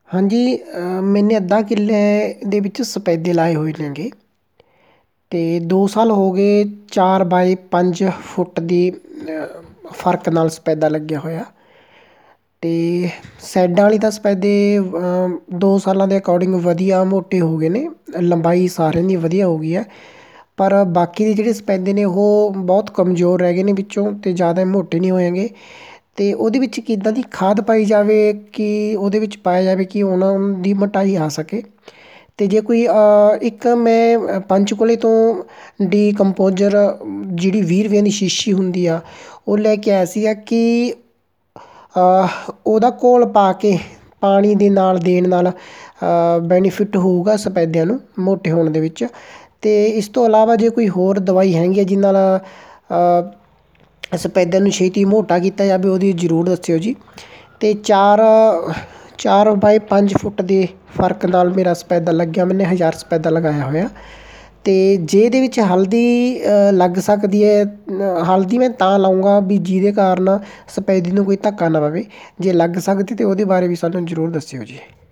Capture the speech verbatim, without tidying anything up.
ਹਾਂਜੀ, ਅ, ਮੈਨੇ ਅੱਧਾ ਕਿੱਲੇ ਦੇ ਵਿੱਚ ਸਪੈਦੇ ਲਾਏ ਹੋਏ ਨੇਗੇ ਅਤੇ ਦੋ ਸਾਲ ਹੋ ਗਏ। ਚਾਰ ਬਾਏ ਪੰਜ ਫੁੱਟ ਦੀ ਫਰਕ ਨਾਲ ਸਪੈਦਾ ਲੱਗਿਆ ਹੋਇਆ ਅਤੇ ਸਾਈਡਾਂ ਵਾਲੀ ਤਾਂ ਸਪੈਦੇ ਦੋ ਸਾਲਾਂ ਦੇ ਅਕੋਰਡਿੰਗ ਵਧੀਆ ਮੋਟੇ ਹੋ ਗਏ ਨੇ। ਲੰਬਾਈ ਸਾਰਿਆਂ ਦੀ ਵਧੀਆ ਹੋ ਗਈ ਹੈ, ਪਰ ਬਾਕੀ ਦੇ ਜਿਹੜੇ ਸਪੈਦੇ ਨੇ ਉਹ ਬਹੁਤ ਕਮਜ਼ੋਰ ਰਹਿ ਗਏ ਨੇ ਵਿੱਚੋਂ ਅਤੇ ਜ਼ਿਆਦਾ ਮੋਟੇ ਨਹੀਂ ਹੋਏ ਹੈਗੇ। ਅਤੇ ਉਹਦੇ ਵਿੱਚ ਕਿੱਦਾਂ ਦੀ ਖਾਦ ਪਾਈ ਜਾਵੇ ਕਿ ਉਹਦੇ ਵਿੱਚ ਪਾਇਆ ਜਾਵੇ ਕਿ ਉਹਨਾਂ ਦੀ ਮੋਟਾਈ ਆ ਸਕੇ। ਅਤੇ ਜੇ ਕੋਈ ਇੱਕ ਮੈਂ ਪੰਚਕੂਲੇ ਤੋਂ ਡੀਕੰਪੋਜਰ ਜਿਹੜੀ ਵੀਹ ਰੁਪਏ ਦੀ ਸ਼ੀਸ਼ੀ ਹੁੰਦੀ ਆ ਉਹ ਲੈ ਕੇ ਆਇਆ ਸੀਗਾ ਕਿ ਉਹਦਾ ਘੋਲ ਪਾ ਕੇ ਪਾਣੀ ਦੇ ਨਾਲ ਦੇਣ ਨਾਲ ਬੈਨੀਫਿਟ ਹੋਊਗਾ ਸਪੈਦਿਆਂ ਨੂੰ ਮੋਟੇ ਹੋਣ ਦੇ ਵਿੱਚ। ਅਤੇ ਇਸ ਤੋਂ ਇਲਾਵਾ ਜੇ ਕੋਈ ਹੋਰ ਦਵਾਈ ਹੈਗੀ ਹੈ ਜਿਹਦੇ ਨਾਲ ਸਪੈਦਿਆਂ ਨੂੰ ਛੇਤੀ ਮੋਟਾ ਕੀਤਾ ਜਾਵੇ ਉਹਦੀ ਜ਼ਰੂਰ ਦੱਸਿਓ ਜੀ। ਅਤੇ ਚਾਰ ਚਾਰ ਬਾਏ ਪੰਜ ਫੁੱਟ ਦੇ ਫਰਕ ਨਾਲ ਮੇਰਾ ਸਪੈਦਾ ਲੱਗਿਆ। ਮੈਨੇ ਹਜ਼ਾਰ ਸਪੈਦਾ ਲਗਾਇਆ ਹੋਇਆ ਅਤੇ ਜੇ ਇਹਦੇ ਵਿੱਚ ਹਲਦੀ ਲੱਗ ਸਕਦੀ ਹੈ, ਹਲਦੀ ਮੈਂ ਤਾਂ ਲਾਊਂਗਾ ਵੀ ਜਿਹਦੇ ਕਾਰਨ ਸਪੈਦੇ ਨੂੰ ਕੋਈ ਧੱਕਾ ਨਾ ਪਵੇ। ਜੇ ਲੱਗ ਸਕਦੀ ਤਾਂ ਉਹਦੇ ਬਾਰੇ ਵੀ ਸਾਨੂੰ ਜ਼ਰੂਰ ਦੱਸਿਓ ਜੀ।